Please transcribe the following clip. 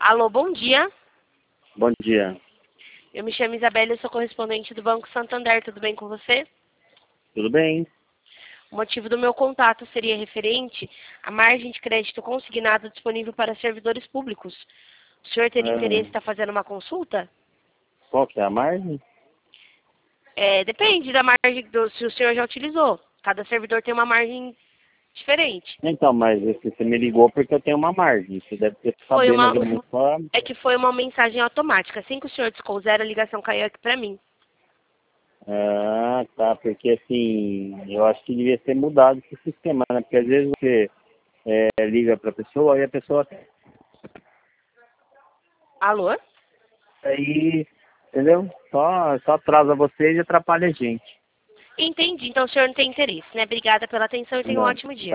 Alô, bom dia. Bom dia. Eu me chamo Isabela, eu sou correspondente do Banco Santander. Tudo bem com você? Tudo bem? O motivo do meu contato seria referente à margem de crédito consignado disponível para servidores públicos. O senhor teria interesse em estar fazendo uma consulta? Qual que é a margem? Depende da margem se o senhor já utilizou. Cada servidor tem uma margem diferente. Então, mas você me ligou porque eu tenho uma margem. Você deve ter Foi sabendo uma, de alguma forma. é que foi uma mensagem automática. Assim que o senhor discou zero, a ligação caiu aqui para mim. Ah, tá. Porque assim, eu acho que devia ser mudado esse sistema, né? Porque às vezes você liga para a pessoa e a pessoa Alô? aí, entendeu? Só atrasa você e atrapalha a gente. Entendi. Então o senhor não tem interesse, né? Obrigada pela atenção e tenha um Não. ótimo dia.